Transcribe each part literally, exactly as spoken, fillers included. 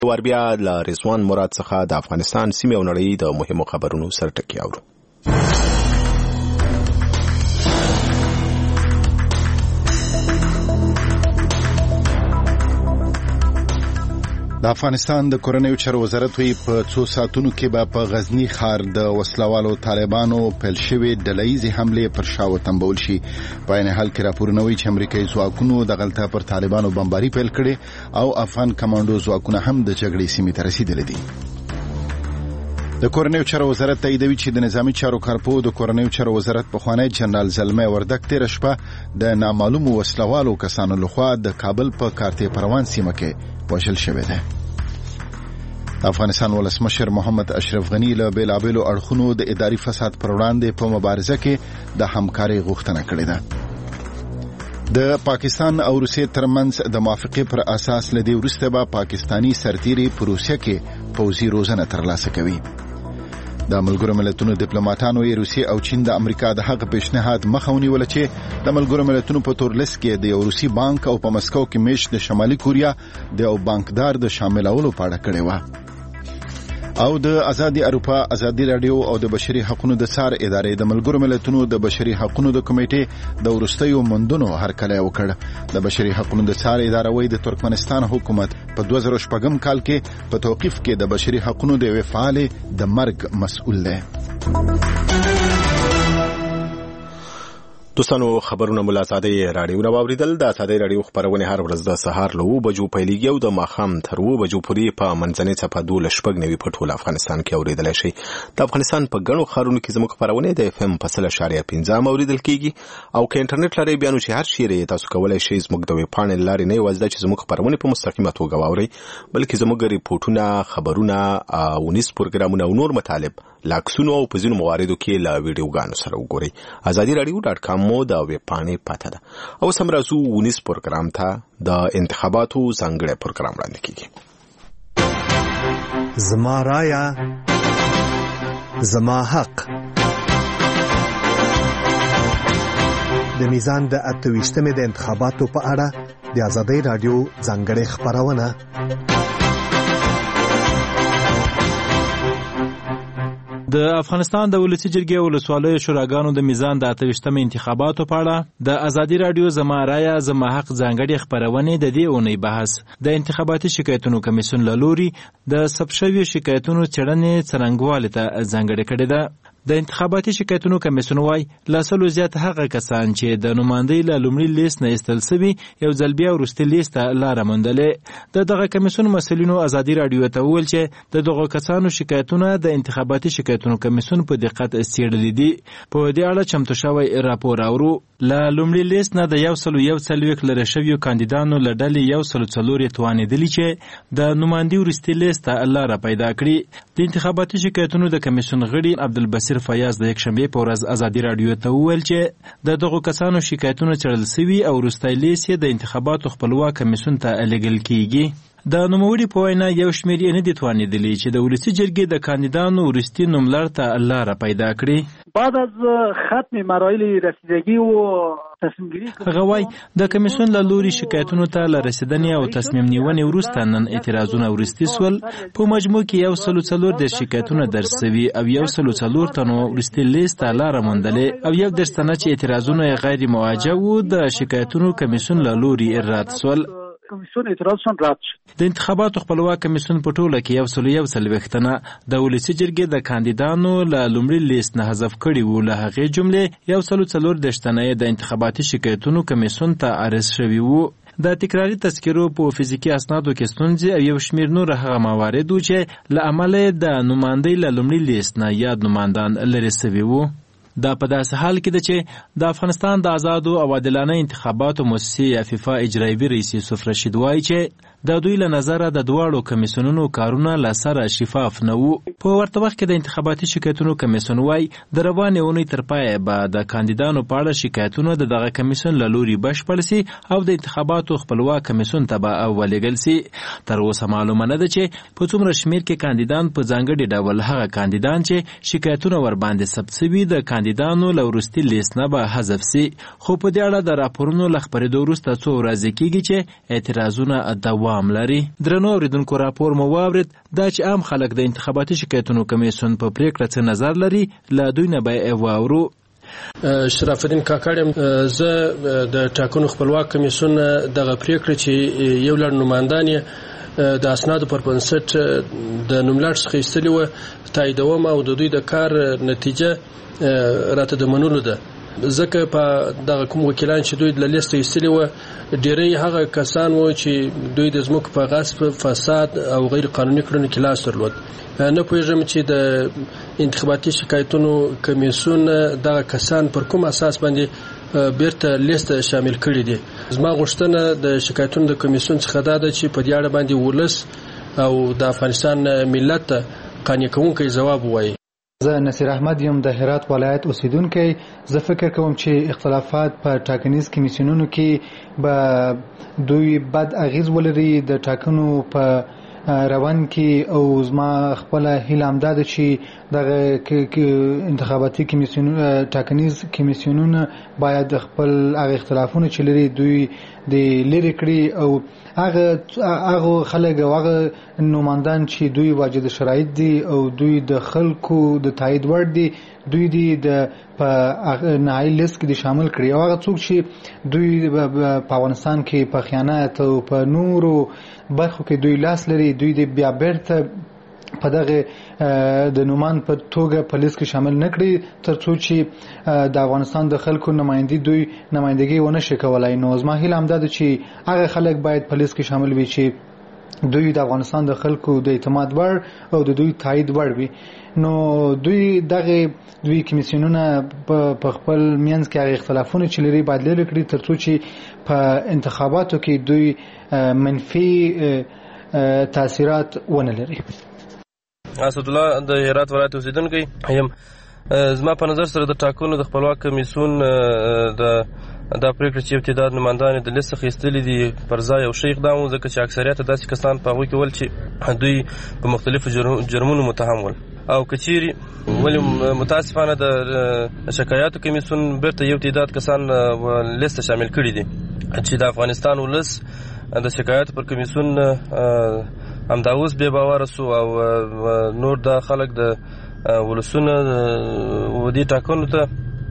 وربیا له رضوان مراد څخه د افغانستان سیمې او نړۍ د مهمو خبرونو سرټکی اورو. د افغانستان د کورنیو چارو وزارت وی په څو ساعتونو کې به په غزنی ښار د وسلوالو طالبانو پیل شوې ډلهیزې حملې پر شا وتمبول شي. په عین حال کې راپورونه وایي چې امریکایي ځواکونو دغلته پر طالبانو بمباري پیل کړې او افغان کمانډو ځواکونه هم د جګړې سیمې ته رسیدلي دي. د کورنیو چارو وزارت تاییدوي چې د نظامی چارو کارپو د کورنیو چارو وزارت پخوانی جنرال زلمه وردک تیر شپه د نامعلومو وسلوالو کسانو لخوا د کابل په کارتې پروان سیمه کې وژل شوی دی. افغانستان ولسمشر محمد اشرف غنی له بیلابیلو اړخونو د اداري فساد پر وړاندې په مبارزه کې د همکارۍ غوښتنه کړې ده. د پاکستان او روسیې ترمنځ د موافقې پر اساس لدی وروسته به پاکستانی سرتیري په روسیه کې پوځي روزنه ترلاسه کوي. د ملګرو ملتونو ډیپلوماټانو یې روسیې او چین د امریکا د هغه پیشنهاد مخه ونیوله چې د ملګرو ملتونو په تورلس کې د یو روسي بانک او په مسکو کې میشت د شمالي کوریا د یو بانکدار د شاملولو په اړه کړې وه. او د ازادي اروپا ازادي رادیو او د بشري حقوقو د څار ادارې د ملګرو ملتونو د بشري حقوقو د کمیټې د ورستیو مندونو هرکلی وکړ. د بشري حقوقو د څار ادارې وایي د ترکمنستان حکومت په دوه زره شپږم کال کې په توقیف کې د بشري حقوقو د یو فعال د مرګ مسؤل دی. دوستانو خبرونه ملا ساده رادیو نو اوریدل. د ساده رادیو خبرونه هر ورځ د سهار له اوه بجو پیلېږي او د ماښام تر اوه بجو پورې په منځنۍ څپه دوه شپږ نوي په ټول افغانستان کې اوریدلی شي. د افغانستان په ګڼو ښارونو کې زموږ خبرونه د اف ام په سل اشاریه پنځه اوریدل کېږي او که انټرنیټ لرئ بیا نو چې هر شی تاسو کولی شئ زموږ د ویب پاڼې له لارې نه یوازې دا چې زموږ خبرونه په مستقیمه توګه واورئ بلکې زموږ ریپورټونه خبرونه او نیوز پروګرامونه او نور مطالب له عکسونو او په ځینو مواردو کې له ویډیوګانو سره وګورئ. ازادي رادیو ډاټ کام مو د ویب پاڼې پته ده. او سم راځو ونیس پروګرام ته. د انتخاباتو ځانګړی پروګرام وړاندې کیږي. زما رایا زما حق. د میزان د اته ویشتمې د انتخاباتو په اړه د ازادي رادیو ځانګړی خبرونه. د افغانستان د ولسی جرګې ولسوالیو شوراګانو د میزان د اته ویشتمې انتخاباتو په اړه د ازادي رادیو زما رایا زما حق ځانګړي خبرونه د دې اونۍ بحث د انتخاباتي شکایتونو کمیسیون له لوري د ثبت شویو شکایتونو څېړنې څرنګوالي ته ځانګړې کړې ده. د انتخاباتي شکایتونو کمیسیون وايي لاسلو زیات هغه کسان چې د نمائندۍ له لومړي لیست نه ایستل سوي یو ځل بیا وروستي لیست ته لاره موندلې. د دغه کمیسیون مسؤلینو ازادي رادیو ته وویل چې د دغو کسانو شکایتونه د انتخاباتي شکایتونو کمیسیون په دقت څېړلي دي. په دې اړه چمتو شوی راپور اورو. له لومړي لیست نه د یو سلو یو څلوېښت لرې شویو کاندیدانو له ډلې یو سلو څلور یې توانېدلي چې د نمائندې وروستي لیست ته لاره پیدا کړي. د انتخاباتي شکایتونو د کمیسیون غړي عبدالبصیر فیاض د یکشنبې په ورځ ازادي رادیو ته وویل چې د دغو کسانو شکایتونه څېړل سوي او وروستی لیست یې د انتخاباتو خپلواک کمیسیون ته لېږل کیږي. د نوموړي په وینا یو شمېر یې نه دي توانېدلي چې د ولسي جرګې د کاندیدانو وروستي نوملړ ته لاره پیدا کړي. بعد از ختم مراحل رسیدگی و هغه وایي د کمیسیون له لوري شکایتونو ته له رسیدنې او تصمیم نیونې وروسته نن اعتراضونه وروستي سول. په مجموع کې یو سلو څلور دېرش شکایتونه درج سوي او یو سلو څلور تنو وروستي لیست ته لاره موندلې او یو دېرش تنه چې اعتراضونه یې غیر مواجه وو د شکایتونو کمیسیون له لوري رد سول. کمیسیون اعتراضشون رد شد. د انتخاباتو خپلواک کمیسیون په ټوله کې یو سلو یو څلوېښت تنه د ولسي جرګې د کاندیدانو له لومړي لیست نه حذف کړي وو. له هغې جملې یو سلو څلور دېرش تنه یې د انتخاباتي شکایتونو کمیسیون ته عرض شوي وو. د تکراري تذکرو په فزیکي اسنادو کې ستونزې او یو شمېر نور هغه موارد وو چې له امله د نمائندۍ له لومړي لیست نه یاد نمایندان لرې سوي وو. دا په داسې حال کې ده چې د افغانستان د آزادو او عادلانه انتخاباتو مؤسسې عفیفا اجرایوي رئیس یوسف رشید وایي چې د دوی له نظره د دواړو کمیسیونونو کارونه له سره شفاف نه وو. په ورته وخت کې د انتخاباتي شکایتونو کمیسیون وایي د روانې اونۍ تر پایه به د کاندیدانو په اړه شکایتونه د دغه کمیسیون له لوري بشپړ سي او د انتخاباتو خپلواک کمیسیون ته به ولېږل سي. تر اوسه معلومه نه ده چې په څومره شمېر کې کاندیدان په ځانګړي ډول هغه کاندیدان چې شکایتونه ورباندې ثبت سوي د کاندیدانو له وروستي لیست نه به حذف سي، خو په دې اړه د راپورونو له خپرېدو وروسته څو ورځې کېږي چې اعتراضونه دوام لري. درنو اورېدونکو راپور مو واورېد دا چې عام خلک د انتخاباتي شکایتونو کمیسیون په پریکړه څه نظر لري، له دوی نه به یې واورو. شرف الدین کاکړ زه د ټاکنو خپلواک کمیسیون دغه پریکړه چې یو لړ نمایندان یې د اسنادو پر بنسټ د نوملړ څخه ایستلي وه تاییدوم او د دوی د کار نتیجه راته د منلو ده، ځکه په دغه کوم وکیلان چې دوی د لیسته ایستلي وه ډېری هغه کسان وو چې دوی د ځمکو په غصب، فساد او غیر قانوني کړنو کې لاس درلود. نه پوهېږم چې د انتخاباتي شکایتونو کمیسیون دغه کسان پر کوم اساس باندې بیرته لیست شامل کړي دي. زما غوښتنه د شکایتونو د کمیسیون څخه دا ده چې په دې اړه باندې ولس او د افغانستان ملت ته قانع کوونکی ځواب ووایي. زه نصیر احمد یم، د هرات ولایت اوسیدونکی. زه فکر کوم چې اختلافات په ټاکنیز کمیسیونونو کې به دوی بد اغیز ولري د ټاکنو په روان کې، او زما خپل هیله همدا ده چې دغه انتخاباتي کمیسیونونه ټاکنیز کمیسیونونه باید خپل هغه اختلافونه چې لري دوی د لرې کړي، او هغه هغه خلک او هغه نمایندان چې دوی واجد شرایط دي او دوی د خلکو د تایید وړ دي دوی دي د په نهایي لیست کې شامل کړي، او هغه څوک چې دوی په افغانستان کې په خیانت او په نورو برخو کې دوی لاس لري دوی د بیا بیرته په دغه د نومان په توګه په لیست کې شامل نه کړي تر څو چې د افغانستان د خلکو نمایندګي دوی نمایندګي ونه شي کولای. نو زما هیله همدا ده چې هغه خلک باید په لیست کې شامل وي چې دوی د افغانستان د خلکو د اعتماد وړ او د دوی تایید وړ وي. نو دوی دغه دوی کمیسیونونه په خپل منځ کې هغه اختلافونه چې لري باید لرې کړي تر څو چې په انتخاباتو کې دوی منفي تاثیرات ونه لري. اسد الله د هرات ولایت اوسیدونکی یم. زما په نظر سره د ټاکنو د خپلواک کمیسیون د دا پریکړه چې ابتداد نمایندان د لیست څخه ایستلي دي پر ځای او ښه اقدام و، ځکه چې اکثریت داسې کسان په هغوی کې ول چې دوی په مختلفو جرمونو متهم ول، او که چیرې ولې متاسفانه د شکایاتو کمیسیون بیرته یو تعداد کسان لیست شامل کړي دي چې د افغانستان ولس د شکایاتو پر کمیسیون همدا اوس بې باوره سو، او نور دا خلک د ولسونه و دې ټاکنو ته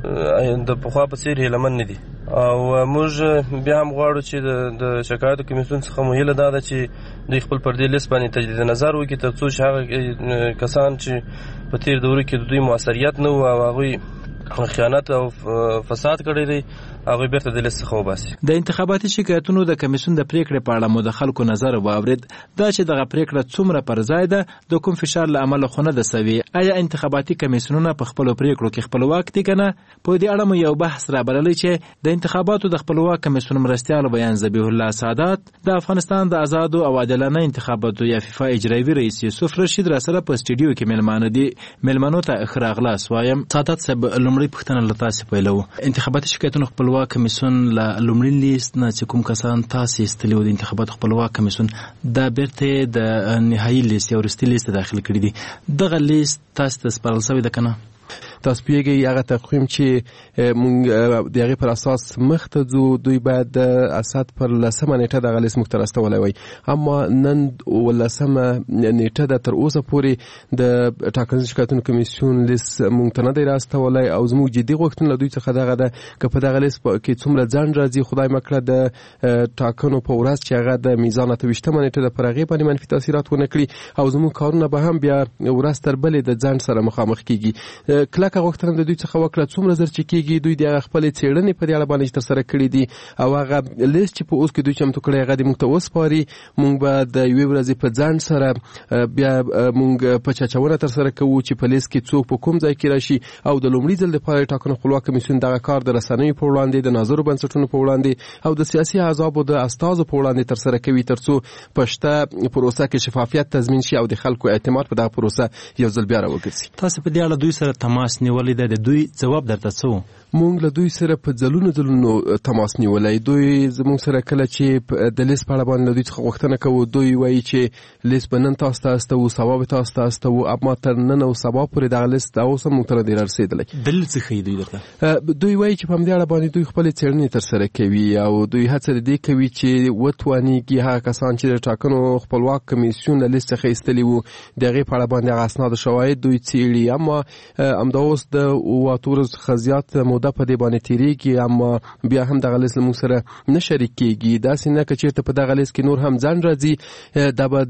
د پخوا په څېر هیلهمن نه دي، او موږ بیا هم غواړو چې د شکایاتو کمیسیون څخه مو هیله دا ده چې دوی خپل پر دې لیست باندې تجدید نظر وکړي تر څو چې هغه کسان چې په تېر دوره کې د دوی موثریت نه و او هغوی خیانت او فساد کړی دی هغوی بیرته د لیست څخه وباسي. د انتخاباتي شکایتونو د کمیسیون د پریکړې په اړه مو د خلکو نظر واورېد، دا چې دغه پریکړه څومره پر ځای ده، د کوم فشار له امله خو نه ده سوې، آیا انتخاباتي کمیسیونونه په خپلو پریکړو کې خپلواک دي که نه؟ په دې اړه مو یو بحث رابللی چې د انتخاباتو د خپلواک کمیسیون مرستیال بیان ذبیح الله سادات، د افغانستان د آزادو او عادلانه انتخاباتو یا فیفا اجرایوي رئیس یوسف رشید راسره په سټوډیو کې مېلمانه دي. مېلمنو ته ښه راغلاست وایم. سادات صاحب، لومړی پوښتنه له تاسې پیلوو. انتخاباتي شکایتونو خپلواک کمیسیون له لومړي لیست نه چې کوم کسان تاسې ایستلي وو د انتخاباتو خپلواک کمیسیون دا بیرته د نهایي لیست یا وروستي لیست ته داخل کړي دي، دغه لیست تاسې ته سپارل شوی ده که نه؟ تاسو پیږي هغه تقویم چې مونږ د هغې پر اساس مخ ته ځو دوی باید د اسد پر لسمه نیټه دغه لیست موږ ته راستولی وای، اما نن ولسمه نیټه ده تر اوسه پورې د ټاکنیز شکایتونو کمیسیون لیست موږ ته نه دی راستولی، او زموږ جدي غوښتنه له دوی څخه دغه ده که په دغه لیست کې څومره ځنډ راځي خدای مه کړه د ټاکنو په ورځ چې هغه د میزان اته ویشتمه نیټه ده پر هغې باندې منفي تاثیرات ونه کړي، او زموږ کارونه به هم بیا ورځ تر بلې د ځنډ سره مخامخ کېږي. کلکه غوښتنه د دوی څخه وکړه څومره زر چې کېږي دوی د هغه خپلې څېړنې په دې اړه باندې ترسره کړي دي، او هغه لیست چې په اوس کې دوی چمتو کړی هغه دې موږ ته وسپاري. موږ به د یوې ورځې په ځنډ سره بیا موږ په چاچونه ترسره کوو چې په لیست کې څوک په کوم ځای کې راشي، او د لومړي ځل دپاره ټاکنو خپلواک کمیسیون دغه کار د رسنیو په وړاندې، د ناظرو بنسټونو په وړاندې او د سیاسي احزابو د استازو په وړاندې ترسره کوي تر څو په شته پروسه کې شفافیت تضمین شي او د خلکو اعتماد په دغه پروسه یو ځل بیا راوګرځي. تاسو په دې اړه دوی سره تماس نیولی دی، د دوی ځواب درته څه و؟ مونږ له دوی سره په ځلونو ځلونو تماس نیولای. دوی زموږ سره کله چې د لیست په اړه باندې دوی څخه غوښتنه کوو، دوی وایي چې لیست به نن تاسو ته استوو، سبا به تاسو ته استوو، اما تر نن او سبا پورې دغه لیست اوس هم موږ ته نه دی رارسېدلی. دلیل څه ښیي دوی درته؟ دوی وایي چې په همدې اړه باندې دوی خپلې څېړنې ترسره کوي او دوی هڅه د دې کوي چې وتوانېږي هغه کسان چې د ټاکنو خپلواک کمیسیون له لیست څخه ایستلي وو د هغې په اړه باندې هغه اسناد او شواهد دوی څېړي. اما همدا اوس د اووه اتو ورځو څخه زیات موده په دې باندې تېرېږي، اما بیا هم دغه لیست له موږ سره نه شریک کېږي. داسې نه که چېرته په دغه لیست کې نور هم ځنډ راځي، دا به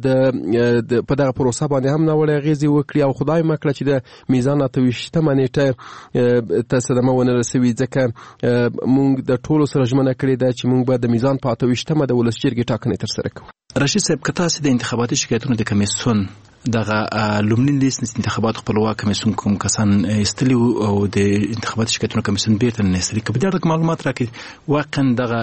د په دغه پروسه باندې هم ناوړه اغېزې وکړي او خدای مه کړه چې د میزان اته ویشتمه نیټه ته صدمه ونه رسوي، ځکه موږ د ټولو سره ژمنه کړې ده چې موږ به د میزان په اته ویشتمه د ولس جرګې ټاکنې ترسره کوو. رشید صاحب، که تاسې د انتخاباتي شکایتونو د کمیسیون دغه لومړني لیست انتخابات خپلواک کمیسیون کوم کسان ایستلي او د انتخاباتي شکایتونو کمیسیون بیرته نه ایستلي، که په دې اړه معلومات راکړي واقعا دغه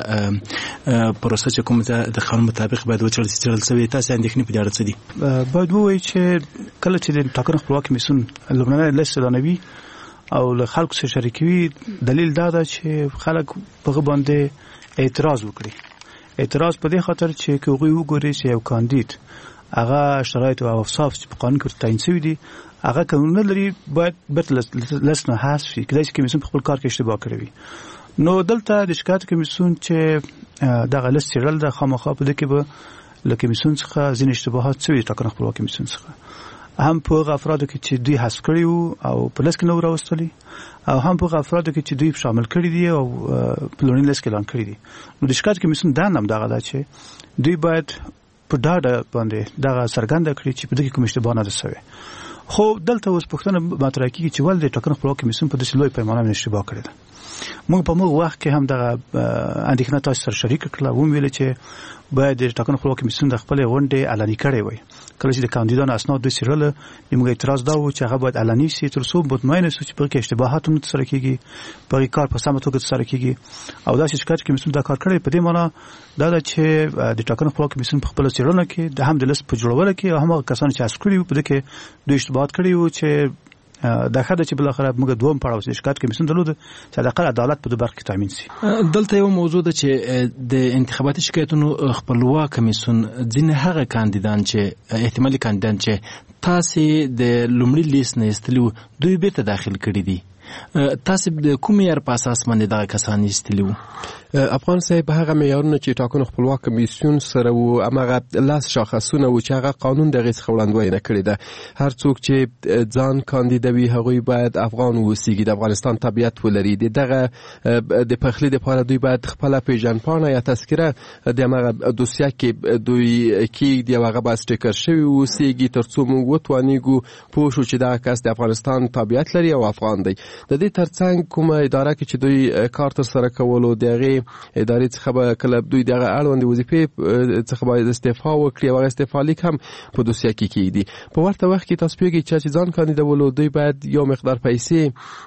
پروسه چې کوم د قانون مطابق باید وڅېړل شي څېړل شوې، تاسې اندېښنې په دې اړه څه دي؟ باید ووایي چې کله چې د ټاکنو خپلواک کمیسیون لومړنی لیست اعلانوي او له خلکو سره شریکوي، دلیل دا ده چې خلک په هغه باندې اعتراض وکړي. اعتراض په دې خاطر چې که هغوی وګوري چې یو کاندید هغه شرایط او اوصاف چې په قانون کې تعیین شوي دي هغه قانون لري، باید بیرته لیست نه حذف شي. کېدای شي کمیسیون په خپل کار کې اشتباه کړی وي. نو دلته د شکایت کمیسیون چې دغه لیست څېړل ده، خامخا په دې کې به له کمیسیون څخه ځینې اشتباهات شوي دي ټاکنو خپلواک کمیسیون څخه، هم په هغه افرادو کې چې دوی حذف کړي وو او په لیست کې نه وو راوستلي، او هم په هغه افرادو کې چې دوی شامل کړي دي او په لومړني لیست کې اعلان کړي دي. نو د شکایت کمیسیون دنده هم دغه ده چې دوی باید په ډاډه باندې دغه څرګنده کړي چې په دې کې کوم اشتباه نه ده شوی. خو دلته اوس پوښتنه مطرح کېږي چې ولې د ټاکنو خپلواک کمیسیون په داسې لوی پیمانه باندې اشتباه کړې ده. موږ په موږ وخت کې هم دغه اندېښنه تاسو سره شریکه کړله، وویل چې باید د ټاکنو خپلواک کمیسیون د خپلې غونډې اعلاني کړې وای. کله چې د کاندیدانو اسناد دوی څېړل، موږ اعتراض دا و چې هغه باید اعلاني شي تر څو مطمئن شو چې په کې اشتباهات نه ترسره کېږي، په کار په سمه توګه ترسره کېږي. او داسې شکایت کمیسیون دا کار کړی. په دې معنی دا ده چې د ټاکنو خپلواک کمیسیون په خپله څېړنه کې د هم د لیست په جوړولو کې او هم هغه کسان چې حذف کړي وو په دې کې دوی اشتباهات کړي وو چې دا خاطر چې بل اخر موږ دوم پړاو چې شکایت کمیسیون درلود چې د قانون عدالت په برخه کې تامین شي. دلته یو موضوع ده چې د انتخاباتي شکایتونو خپلواک کمیسیون ځینې هغه کاندیدان چې احتمالي کاندیدان چې تاسې د لومړي لیست نه ایستلي دوی بیرته داخل کړي دي، تاسې د کوم معیار په اساس باندې دغه کسان ایستلي وو؟ افغان صاحب، هغه معیارونه چې ټاکنو خپلواک کمیسیون سره وو هماغه لاس شاخصونه وو چې هغه قانون دغه څخه وړاندوینه کړې ده. هر څوک چې ځان کاندیدوي هغوی باید افغان واوسیږي، د افغانستان طبیعت ولري. دغه د پخلي لپاره دوی باید خپله پیژندپاڼه یا تذکره د هماغه دوسیه کې دوی کېږدي او هغه باید سټیکر شوي واوسیږي تر څو موږ وتوانېږو پوه شو چې دغه کس د افغانستان طبیعت لري او افغان دی. د دې ترڅنګ کومه اداره کې چې دوی کار ترسره کولو د هغې ادارې څخه به کله دوی دغه اړوندې وظیفې څخه باید استعفا وکړي او هغه استعفا لیک هم په دوسیه کې کېږدي. په ورته وخت کې تاسو پوهېږئ چې ځان کاندیدولو دوی باید یو مقدار پیسې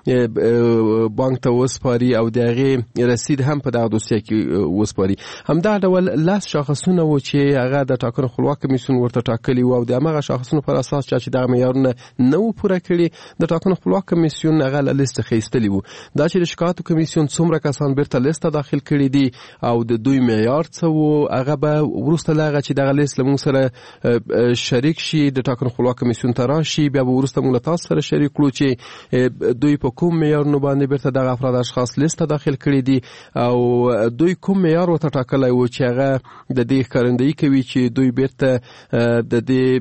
بانک ته وسپاري او د هغې رسید هم په دغه دوسیه کې وسپاري. همدا ډول لاس شاخصونه وو چې هغه د ټاکنو خپلواک کمیسیون ورته ټاکلي وو او د هماغه شاخصونو پر اساس چې دغه معیارونه نه وو پوره کړي د ټاکنو خپلواک کمیسیون هغه له لیست څخه ایستلي وو. دا چې د شکایاتو کمیسیون څومره کسان بیرته لیست ته داخل کړي دي او د دوی معیار څه وو هغه به وروسته له هغه چې دغه لیست له موږ سره شریک شي د ټاکنو خپلواک کمیسیون ته راشي، بیا به وروسته موږ له تاسو سره شریک کړو چې دوی په کوم معیارونو باندې بیرته دغه افراد اشخاص لیست ته داخل کړي دي او دوی کوم معیار ورته ټاکلی و چې هغه د دې ښکارندویي کوي چې دوی بیرته د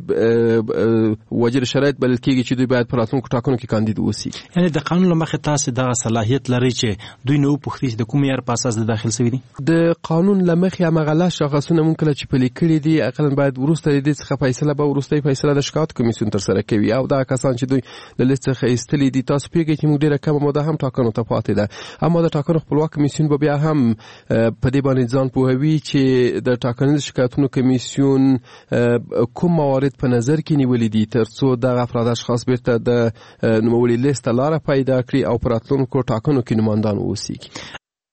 دې وجر شرایط بلل کېږي چې دوی باید په راتلونکو ټاکنو کې کاندید واوسي. یعنې د قانون له مخې تاسې دغه صلاحیت لرئ چې دوی نه وپوښتي چې د کوم معیار په اساس د داخل شوي دي؟ د قانون له مخې هماغه لاس شاخصونه مونږ کله چې پلي کړي دي اقلا باید وروسته د دې څخه فیصله به وروستۍ فیصله د شکایت کمیسیون ترسره کوي او دغه کسان چې دوی له لیست څخه ایستلي دي تاسو پوهېږئ چې موږ ډېره کمه موده هم ټاکنو ته پاتې ده، اما د ټاکنو خپلواک کمیسیون به بیا هم په دې باندې ځان پوهوي چې د ټاکنیز شکایتونو کمیسیون کوم موارد په نظر کې نیولي دي تر څو دغه افراد اشخاص بیرته د نوموړي لیست ته لاره پیدا کړي او په راتلونکو ټاکنو کې نمایندان واوسي.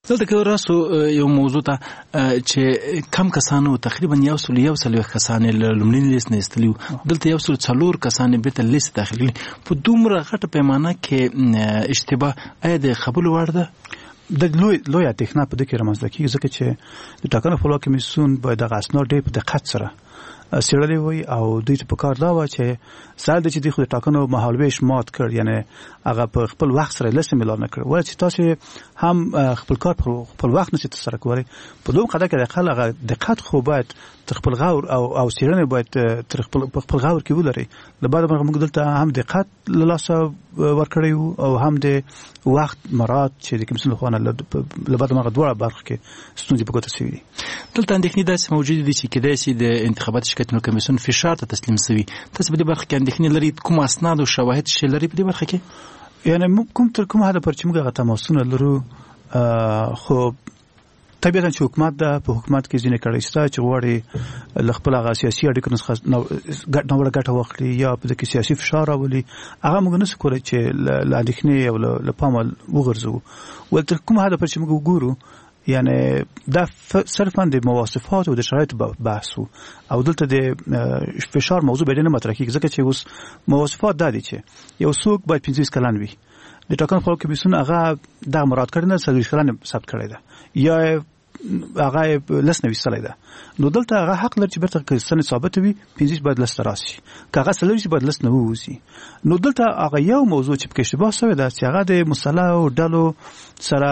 دلته که راسو یو موضوع ته چې کم کسانو تقریبا یو سل یو سل کسان لومړني لیست نه استلیو دلته یو سل څلور کسان به تل لیست داخلي په دومره غټه پیمانه کې اشتباه اې د قبول وړ ده د لوی لوی اټیکنا په دغه رمزده کې ځکه چې د ټاکنو خپلواک کمیسیون باید د اسناد ډېر په دقت سره سیړلې وي او دوی ته په کار دا و چې سال د چې د خو ټاکنو محالویش مات کړ یعنی هغه په خپل وخت سره لسته ملان کړ ول چې تاسو هم خپل کار په خپل وخت نه چې سره کوی په دوه قضا کې د خلک دقت خو باید تر خپل غور او او سیرنه باید تر خپل خپل غور کې ولري د بعد موږ دلته هم دقت لاسه ورکړیو او هم د وخت مراد چې د کمیسیون خو نه له بعد موږ دوه برخه کې ستونزې په ګوته سوي دلته اندېښنې داسې موجود دي چې کېدای شي د انتخابات شرکتونو کمیسیون فشار ته تسلیم شوی تاسو په دې برخه کې اندېښنې لري کوم اسناد او شواهد شي لري په دې برخه کې یعنی کوم تر کوم هدا پر چې موږ غته تماسونه لرو خو طبيعتا چې حکومت د په حکومت کې ځینې کړي ستا چې غواړي خپل هغه سیاسي اړیکو نه ګټ نوړه ګټه واخلي یا په دې کې سیاسي فشار راولي هغه موږ نه سکوره چې لاندېخنې او له پامل وګرځو ولته کوم هدا پر چې موږ وګورو یعنی دا صرفا د مواصفات او د شرایط بحثو او دلته د فشار موضوع به نه مطرح کیږي ځکه چې اوس مواصفات دا دي چې یو څوک باید پنځه کلن وي د ټاکنو خپل کمیسیون هغه د مراد کړنه څلور کلن ثبت کړی ده یا هغه لسنوي سره ده نو دلته هغه حق لري چې برته سن ثابت وي پنځه باید لست راسي کاغه څلور باید لست نه ووسی نو دلته هغه یو موضوع چې په اشتباه شوی ده چې هغه د مصالح او ډلو سره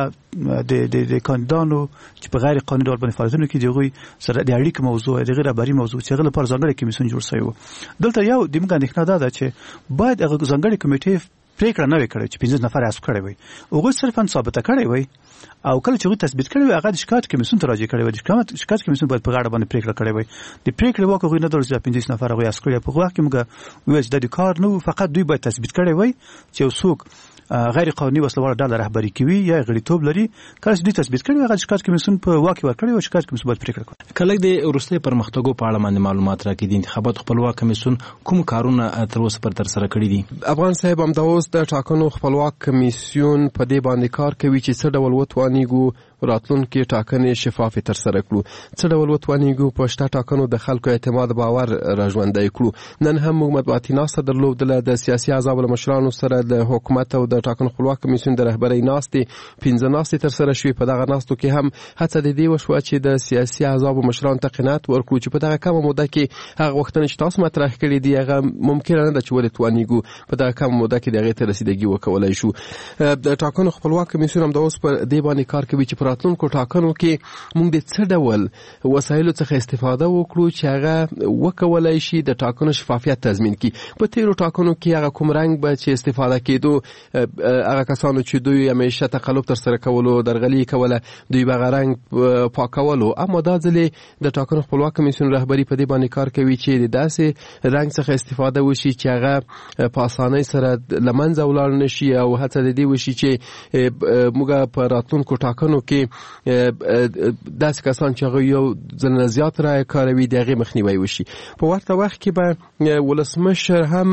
د د د کاندیدانو چې په غیر قانوني ډول باندې فعالیتونه کوي دغه سره د اړیکو موضوع د غیر خبري موضوع چې غل پر ځانګړي کمیسیون جوړ شوی و دلته یو د موږ اندېښنه ده چې باید هغه ځانګړي کمیټې پریکړه نه وکړي چې پنځه نفر اساس کړي وي او غوښ صرفا ثابت کړي وي او کله چې غوښ تثبیت کړي وي هغه د شکایت کمیسیون ته راځي کړي وي د شکایت کمیسیون باید په غاړه باندې پریکړه کړي وي د پریکړې واک غوښ نه درځي پنځه نفر غوښ اساس کړي په وخت کې موږ وایي چې د کار نو فقط دوی باید تثبیت کړي وي چې څوک غیر قانوني وسلوال ډله رهبری کوي یا غړیتوب لري کله چې دوی تثبیت کړي هغه شکایت کمیسیون په واک ورکړي او شکایت کمیسیون باید پریکړه وکړي کله د وروستي پرمختګو په اړه باندې معلومات راکړي د انتخابات خپلواک کمیسیون کوم کارونه تر اوسه پر تر سره کړی دي افغان صاحب هم د اوس د ټاکنو خپلواک کمیسیون په دې باندې کار کوي چې څه ډول وتوانیږو راتلونکي ټاکنې شفاف تر سره کړو څه ډول وتوانیږو په شته ټاکنو د خلکو اعتماد باور راژوندی کړو نن هم موږ مطبوعاتي ناسته درلودله د سیاسي احزاب له مشرانو سره د حکومت او د ټاکنو خپلواک کمیسیون د رهبرۍ ناستې پنځه ناستې تر سره شوې په دغه ناستو کې هم هڅه د دې وشوه چې د سیاسي احزابو مشرانو ته قناعت ورکړو چې په دغه کمه موده کې هغه غوښتنې چې تاسو مطرح کړي دي هغه ممکنه نه ده چې ولې توانیږو په دغه کمه موده کې د هغې ته رسیدګي وکولی شو د ټاکنو خپلواک کمیسیون هم د اوس پر دې باندې کار کوي چې په راتلونکو ټاکنو کې موږ د څه ډول وسایلو څخه استفاده وکړو چې هغه وکولای شي د ټاکنو شفافیت تضمین کړي په تیرو ټاکنو کې هغه کوم رنګ به چې استفاده کېدو هغه کسانو چې دوی همیشه تقلب تر سره کولو درغلي کوله دوی به غرنګ پاکولو اما دا ځلې د ټاکنو خپلواک کمیسیون رهبري په دې باندې کار کوي چې د داسې رنګ څخه استفاده وشي چې هغه په اسانۍ سره لمنځه ولاړ نشي او هڅه د دې وشي چې موږ په راتلونکو ټاکنو کې داسې کسان چې هغه یو ځل زیات رایې کاروي د هغې مخنیوی وشي په ورته وخت کې به ولسمشر هم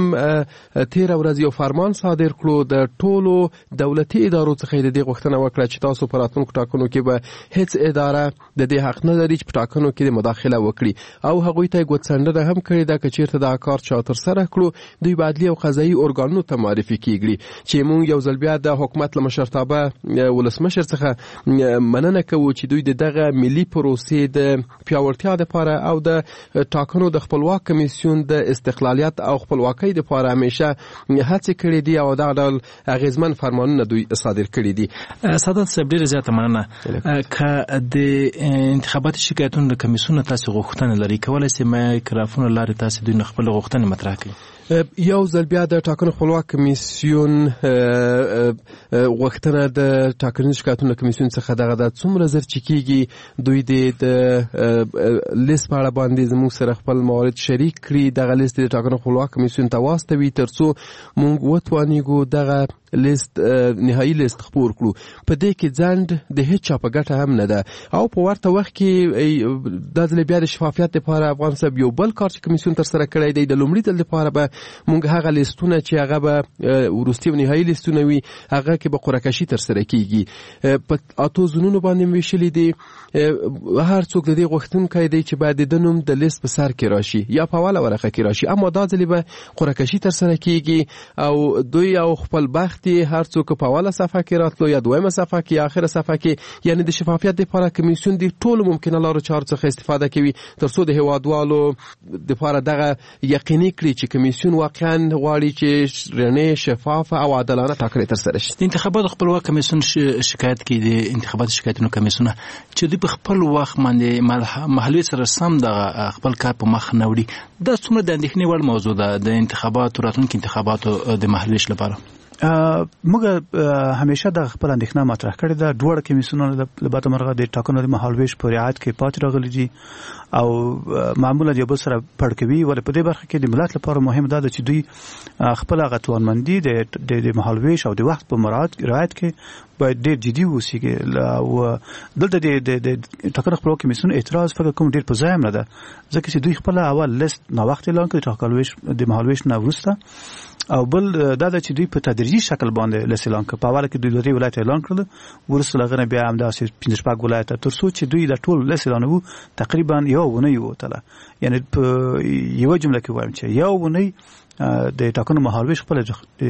تېره ورځ یو فرمان صادر کړو د ټولو دولتي ادارو څخه د دې غوښتنه وکړه چې تاسو په راتلونکو ټاکنو کې به هیڅ اداره د دې حق نه لري چې په ټاکنو کې مداخله وکړي او هغوی ته ګوتڅنډنه هم کړې ده که چېرته دا کار چا ترسره کړو دوی به عدلي او قضایي ارګانونو ته معرفي کیږي چې موږ یو ځل بیا د حکومت له مشرتابه ولسمشر څخه مننه کوو چې دوی د دغه ملي پروسې د پیاوړتیا لپاره او د ټاکنو د خپلواک کمیسیون د استقلالیت او خپلواکۍ لپاره همیشه هڅې کړې دي او دا ډول اغیزمن فرمانونه دوی صادر کړي دي. سادات صاحب ډیره زیاته مننه. که د انتخاباتي شکایتونو د کمیسیون تاسو غوښتنه لري کولای شئ مایکروفون لارې تاسو دوی خپل غوښتنه مطرح کړئ. یو ځل بیا د ټاکنو خپلواک کمیسیون غوښتنه د ټاکنیز شکایتونو کمیسیون څخه دغه د څومره زر چې کیږي دوی د لیست په اړه باندې زموږ سره خپل موارد شریک کړي دغه لیست د ټاکنو خپلواک کمیسیون ته واستوي ترڅو موږ وتوانیږو دغه لیست نهایی لیست خپور کړو. په دې کې ځند د هیڅ چا په ګټه هم نه ده او په ورته وخت کې د ځل بیا د شفافیت لپاره افغان صاحب یو بل کار چې کمیسیون تر سره کړی دی. د لومړي ځل لپاره به موږ هغه لیستونه چې هغه به وروستي او نهایی لیستونه وي هغه کې به قرعه کشي تر سره کیږي. په اتو زونونو باندې ویشلې دي. هر څوک د دې غوښتونکی دی چې باید د نوم د لیست په سر کې راشي یا په اوله ورقه کې راشي، اما دا ځل به قرعه کشي تر سره کیږي او دوی او خپل بخت هر څوک په اوله صفحه کې راتلو یا دویمه صفحه کې یا اخره صفحه کې، یعنی د شفافیت لپاره کمیسیون د ټولو ممکنه لارو چارو څخه استفاده کوي تر څو د هیوادوالو لپاره دغه یقیني کړي چې کمیسیون واقعا غواړي چې رڼې، شفاف او عادلانه ټاکنې تر سره شي. د انتخاباتو خپلواک کمیسیون شکایت کوي د انتخاباتو شکایتونو کمیسیون چې دوی په خپل وخت باندې محلي سره سم د خپل کار په مخ نه وړي. دا څومره د اندېښنې وړ موضوع ده د انتخاباتو راتلونکي انتخاباتو د محلي لپاره؟ موږ همیشه د خپل اندېښنه مطرح کړې ده. دواړه کمیسیونونه د بعد مرغه د ټاکنو د مهالویش په رعایت کې پاتې راغلي دي او معمولا یو بل سره پړ کوي. ولې په دې برخه کې د ملت لپاره مهم ده چې دوی خپل هغه توانمندي د مهالویش او د وخت په مراعات رعایت کې باید ډېر جدي واوسي. او دلته د ټاکنو خپلواک کمیسیون اعتراض فکر کوم ډېر په ځای هم نه ده، ځکه چې دوی خپل اول لیست نا وخت اعلان کړ د مهالویش نه وروسته، او بل دا د چې دوی په تدریجي شکل باندې لیست اعلان کړ. په اوله کې دوی لري ولایت اعلان کړل، ورسره لغنه بیا هم داسې پنځه شپږ ولایت تر څو چې دوی د ټول لیست اعلانوي تقریبا یو ونه یو تله، یعنی په یو جمله کې وایم چې یو ونه د ټاکنو مهالویش خپل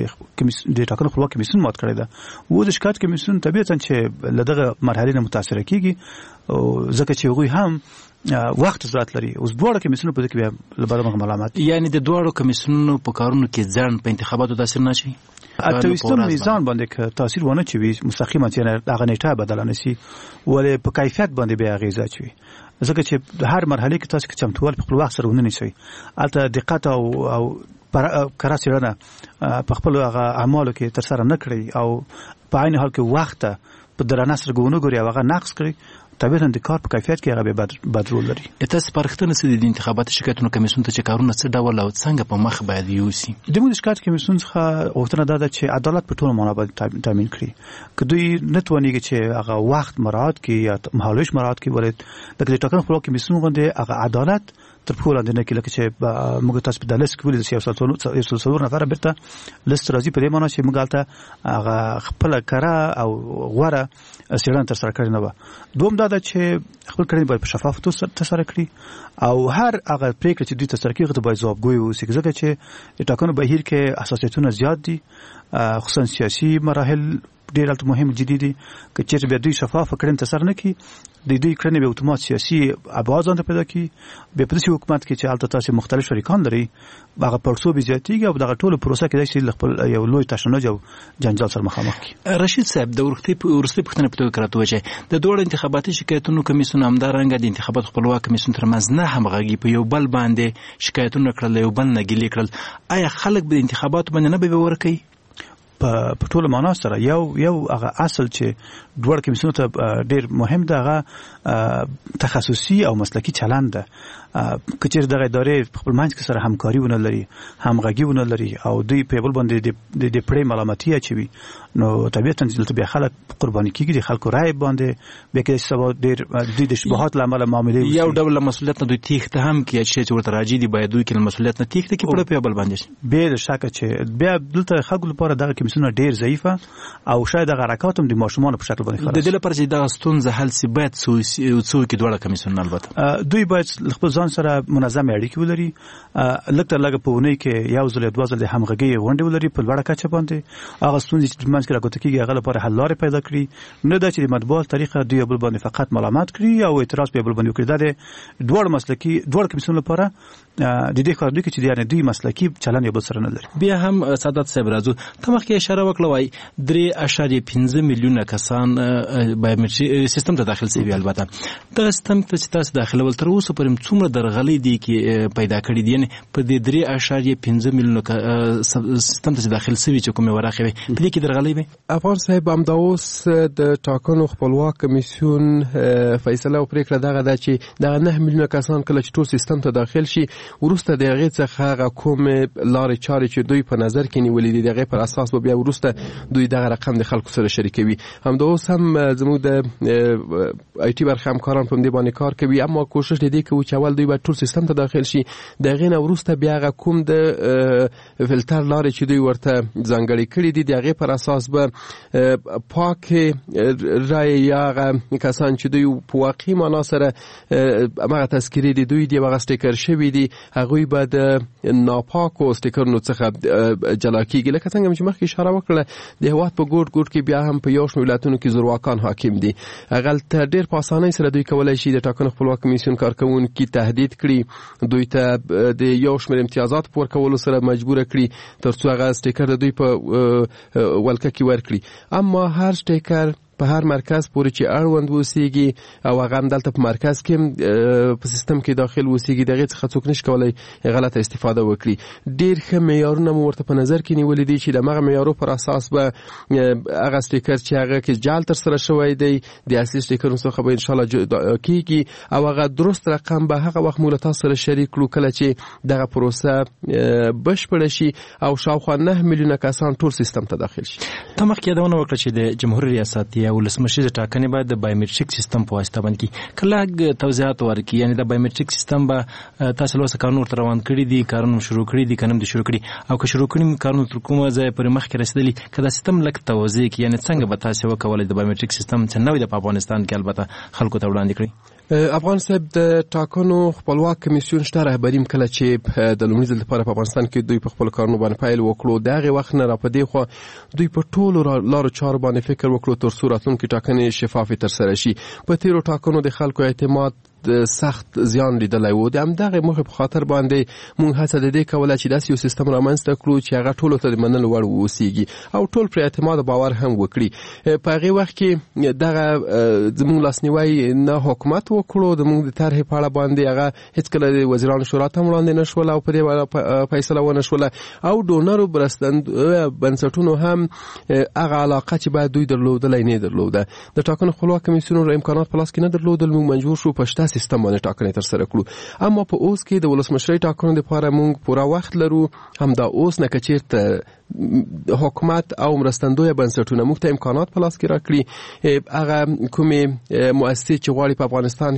د ټاکنو خپلواک کمیسیون مات کړی ده. و د شکایت کمیسیون طبیعتا چې لدغه مرحله نه متاثر کیږي او ځکه چې هغوی هم وخت ضرورت لري. اوس دواړه کمیسیونونه په دې کې بیا لبرمغه ملامت، یعنی د دواړو کمیسیونونو په کارونو کې ځان په انتخاباتو تاثیر نه شي. اتویستم میزان باندې تاثیر ونه چوي مستقیما، چې هغه نیټه بدل نه شي ولې په کیفیت باندې بیا غیزه چوي، ځکه چې هر مرحله کې تاسو کې چمتووال په خپل وخت سره ونه نشي. البته دقت او او کره څېړنه په خپل هغه اعمالو کې تر سره نه کړی او په عین حال کې وخت په درانه سره ګونه ګوري او هغه نقص کړی، طبیعتا د کار په کیفیت کې هغه به بد رول لري. تاسو پرختنه سړي د انتخاباتو شکایتونو کمیسیون ته چې کارونه څه ډول او څنګه په مخ باید یوسي؟ د موږ شکایت کمیسیون څخه غوښتنه ده چې عدالت په ټولو معنا باندې تامین کړي. که دوی نه توانیږي چې هغه وخت مراعات کړي یا مهالویش مراعات کړي، ولې د ټاکنو خپلواک کمیسیون باندې هغه عدالت تر ټولو لاندې نه کې، لکه چې موږ تاسو په دلس کې ولې سیاستونو یو څلور نفر بیرته لیست راځي، په دې معنی چې موږ هلته هغه خپل کره او غوره څېړنه تر سره کړې نه وه. دوم دا ده چې خپل کړنې باید په شفاف توګه ترسره کړي او هر هغه پریکړه چې دوی ترسره کوي هغه ته باید ځوابګوی واوسي، ځکه چې د ټاکنو بهیر کې حساسیتونه زیات دي، خصوصا سیاسي مراحل ډېر البته مهم جدي دي. که چېرته بیا دوی شفافه کړنې ترسره نه کړي، د دوی کړنې به اتومات سیاسي ابعاد ځان ته پیدا کړي. بیا په داسې حکومت کې چې هلته تاسې مختلف شریکان لري، هغه پړسوبې زیاتېږي او دغه ټوله پروسه کېدای شي له خپل یو لوی تشنج او جنجال سره مخامخ کړي. رشید صاحب، د وروستۍ پوښتنې په توګه راته ووایئ، د دواړو انتخاباتي شکایتونو کمیسیون همدارنګه د انتخاباتو خپلواک کمیسیون ترمنځ نه همغږي په یو بل باندې شکایتونه کړل، یو بل نه ګیلې کړل، آیا خلک به د انتخاباتو باندې نه به باور کوي؟ په ټوله معنا سره یو یو هغه اصل چې دواړه کمیسیونو ته ډېر مهم ده، هغه تخصصي او مسلکي چلند ده. که چېرې دغه ادارې خپل منځ کې سره همکاري ونه لري، همغږي ونه لري او دوی په بل باندې د پړې ملامتي اچوي، نو طبیعتا دلته بیا خلک قرباني کېږي، د خلکو رایې باندې بیا کېدای شي سبا ډېر دوی د شبهات له امله معاملې وشي. یو ډول مسؤلیت نه دوی تېښته هم کوي، چې ورته راجع دي باید دوی کې له مسؤلیت نه تېښته کړي، پړه په یو بل باندې شي. بې د شکه چې بیا دلته خلکو لپاره دغه کمیسیونونه ډېر ضعیفه او شاید دغه حرکات هم د ماشومانو په شکل باندې خلاص. د دې لپاره چې دغه ستونزه حل سي باید څو کې دواړه کمیسیونونه البته دوی باید خپل ځان سره منظم اړیکې ولري، لږ تر لږه په اونۍ کې یو ځل یا دوه ځله د همغږۍ غونډې ولري په لوړه کچه باندې، هغه ستونزې چې منځ کې راګوته کېږي هغه لپاره حل لارې پیدا کړي، نه دا چې د مطبوعات طریقه دوی بل باندې فقط ملامت کړي او اعتراض په بل باندې وکړي. دا د دواړو مسلکي دواړو کمیسیونونو لپاره د دې کار دی چې یعنی دوی مسلکي چلن یو بل سره نه لري. بیا هم سعادت صاحب راځو، ته مخکې اشاره وکړه وای درې اعشاریه پنځه میلیونه کسان بایومټري سیستم ته داخل شوي، البته دغه سیستم ته چې تاسو داخلول تر اوسه پورې څومره څومره درغلي دي کې پیدا کړي دي، یعنې په دې درې اعشاریه پنځه میلیونه سیستم ته داخل شوي چې کومې ورغې وي په دې کې درغلي وي. افغان صاحب همدا اوس د ټاکنو خپلواک کمیسیون فیصله او پریکړه دغه ده چې دغه نه میلیونه کسان کله چې ټول سیستم ته داخل شي وروسته د هغې څخه هغه کومې لارې چارې چې دوی په نظر کې نیولې دي د هغې پر اساس به بیا وروسته دوی دغه رقم د خلکو سره شریکوي. همدا اوس هم زموږ د آی ټي برخه همکاران په همدې باندې کار کوي، اما کوشش د دې کوي چې اول دوی باید ټول سیستم ته داخل شي، د هغې نه وروسته بیا هغه کوم د فلټر لارې چې دوی ورته ځانګړې کړي دي د هغې پر اساس به پاکې رایې یا هغه کسان چې دوی په واقعي معنا سره همغه تذکرې دي دوی دي هغه سټیکر شوي دي هغوی به د ناپاکو سټیکرونو څخه جلا کېږي. لکه څنګه چې مخکې اشاره وکړه د هېواد په ګوټ ګوټ کې بیا هم په یو شمېر ولایتونو کې زورواکان حاکم دي. هغلته ډېر په اسانۍ سره دوی کولی شي د ټاکنو خپلواک کمیسیون کارکوونکي تهدید کړي، دوی ته د یو شمېر امتیازات په ورکولو سره مجبوره کړي تر څو هغه سټیکر د دوی په ولکه کې ورکړي. اما هر سټیکر په هر مرکز پورې چې اړوند اوسېږي او هغه هم دلته په مرکز کې په سیستم کې داخل اوسېږي د هغې څخه څوک نشي کولی غلطه استفاده وکړي. ډېر ښه معیارونه مو ورته په نظر کې نیولي دي چې د همغه معیارو پر اساس به هغه سټیکر چې هغه کې جعل ترسره شوی دی د اصلي سټیکرونو څخه به انشاءالله کېږي او هغه درست رقم به هغه وخت موږ له تاسو سره شریک کړو کله چې دغه پروسه بشپړه شي او شاوخوا نه میلیونه کسان ټول سیستم ته داخل شي. ته مخکې یادونه وکړه چې د جمهوري ریاست یا ولسمشر ټاکنې باید د بایومټریک سیستم په واسطه باندې کړي. کله توضیحات ورکړي، یعنی د بایومټریک سیستم به تاسو له اوسه کارونه ورته روان کړي دي، کارونه شروع کړي دي، که نه هم دي شروع کړي، او که شروع کړي کارونه تر کومه ځایه پورې مخکې رسېدلي، که دا سیستم لږ توضیح کړي، یعنې څنګه به تاسې وکولی د بایومټریک سیستم چې نوی د په افغانستان کې البته خلکو ته وړاندې کړي؟ افغان صاحب د ټاکنو خپلواک کمیسیون شته رهبریم کله چې د لومړي ځل لپاره په افغانستان کې دوی په خپلو کارونو باندې پیل وکړو د هغې وخت نه را په دې خوا دوی په ټولو لارو چارو باندې فکر وکړو تر څو راتلونکي ټاکنې شفافې ترسره شي. په تېرو ټاکنو د خلکو اعتماد سخت زیان لیدلی و، د همدغې موخې په خاطر باندې موږ هڅه د دې کوله چې داسې یو سیستم رامنځته کړو چې هغه ټولو ته د منلو وړ واوسېږي او ټول پرې اعتماد او باور هم وکړي. په هغې وخت کې دغه زموږ لاسنیوی نه حکومت وکړو، زموږ د طرحې په اړه باندې هغه هېڅکله د وزیرانو شورا ته هم وړاندې نه شوله او په دې فیصله ونه شوله او ډونرو بنسټونو هم هغه علاقه چې باید دوی درلودلی نه درلوده. د ټاکنو خپلواک کمیسیون امکانات په لاس کې نه درلودل، موږ مجبور شو په شته سیستم باندې ټاکنې ترسره کړو. اما په اوس کې د ولسمشرۍ ټاکنو لپاره موږ پوره وخت لرو، همدا اوس نه که چېرته حکومت او مرستندویه بنسټونه موږ ته امکانات په لاس کې راکړي، هغه کومې مؤسسې چې غواړي په افغانستان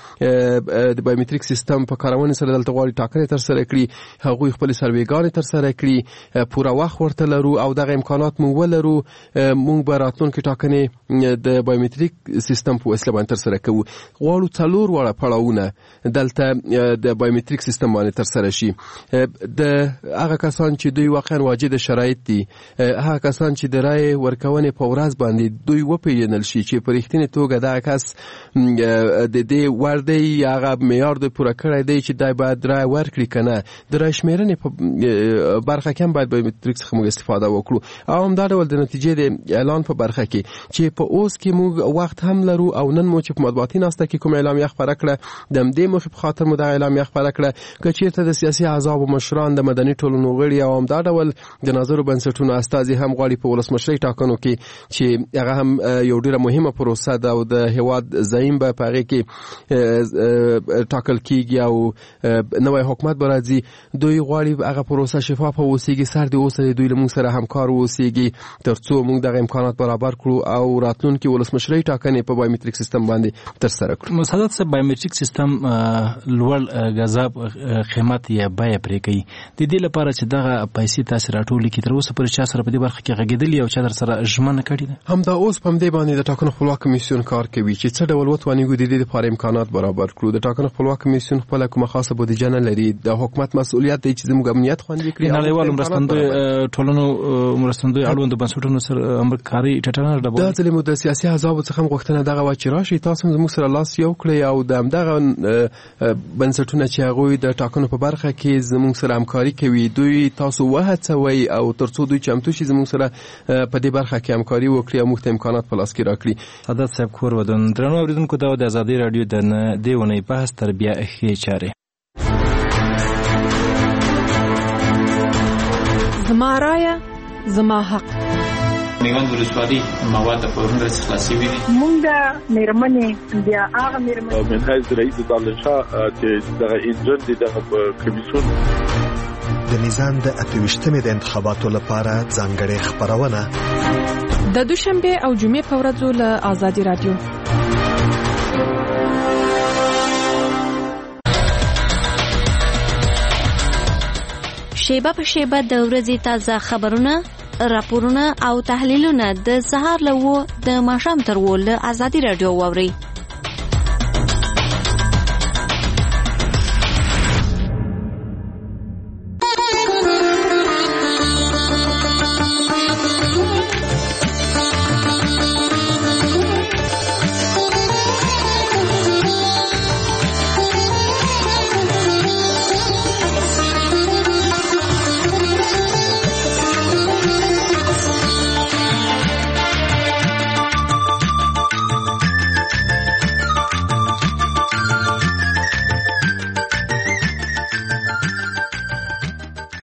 کې د بایومټریک سیستم په کارونې سره دلته غواړي ټاکنې ترسره کړي، هغوی خپلې سروېګانې ترسره کړي، پوره وخت ورته لرو او دغه امکانات موږ ولرو. موږ به راتلونکې ټاکنې د بایومټریک سیستم په وسیله باندې ترسره کوو. غواړو څلور واړه پړاوونه دلته د بایومټریک سیستم باندې ترسره شي. د هغه کسان چې دوی واقعا واجد شرایط دي، هغه کسان چې د رایې ورکونې په ورځ باندې دوی وپېژنل شي چې په رښتینې توګه دغه کس د دې وړ دی یا هغه معیار دوی پوره کړی دی چې دی باید رایه ورکړي که نه. د رایې شمېرنې په برخه کې هم باید بایومټریک څخه موږ استفاده وکړو او همدا ډول د نتیجې د اعلان په برخه کې چې په اوس کې موږ وخت هم لرو او نن مو چې په مطبوعاتي ناسته کې کوم اعلامیه خپره کړه د همدې موخې په خاطر مو دغه اعلامیه خپره کړه. که چېرته د سیاسي احزابو مشران، د مدني ټولنو غړي او همدا ډول د ناظرو بنسټونو استازي هم غواړي په ولسمشرۍ ټاکنو کې چې هغه هم یو ډېره مهمه پروسه ده او د هېواد زعیم به په هغې کې ټاکل کېږي او نوی حکومت به راځي، دوی غواړي هغه پروسه شفافه واوسېږي، سر دې اوسه دوی له موږ سره همکار واوسېږي تر څو موږ دغه امکانات برابر کړو او راتلونکي ولسمشرۍ ټاکنې په بایومټریک سیستم باندې ترسره کړو. سعادت صاحب، بایومټریک سیستم لوړ غذاب قیمت یا بیه پرې کوي، د دې لپاره چې دغه پیسې تاسې راټولې کړي تر اوسه پورې چا سره په دې برخه کې غږېدلي او چا در سره ژمنه کړې ده؟ همدا اوس په همدې باندې د ټاکنو خپلواک کمیسیون کار کوي چې څه ډول وتوانېږو د دې لپاره امکانات برابر کړو. د ټاکنو خپلواک کمیسیون خپله کومه خاصه بودیجه نه لري، د حکومت مسؤلیت دی چې زموږ امنیت خوندي کړي. نړیوالو مرستندوی ټولنو مرستندوی اړوندو بنسټونو سره همکاري ټټنه ډبول. دا ځلې مو د سیاسي احزابو څخه هم غوښتنه دغه وه چې راشئ تاسو هم زموږ سره لاس یو کړئ او د همدغه بنسټونه چې هغوی د ټاکنو په برخه کې زموږ سره همکاري کوي دوی تاسو وهڅوئ او ترڅو دوی چمتو شي زموږ سره په دې برخه کې همکاري وکړي او موږ ته امکانات په لاس کې راکړي. عادت صاحب کور ودون درنو اوریدونکو دا د ازادي رادیو د دې ونې بحث تربیه ښې چارې. زما رایه زما حق. میوند ولسوالي مواد په ورنګ خلاصي وي. مونږ د میرمنې بیا هغه میرمنې من حیث رئیس دانشا چې دغه انجن دي دغه کمیسیون د میزان د اتویشتمې د انتخاباتو لپاره ځانګړې خبرونه د دوشنبه او جمعې په ورځو له آزادي رادیو. شیبه په شیبه د ورځې تازه خبرونه، راپورونه او تحلیلونه د سهار له و د ماښام تر و له آزادي رادیو واوري.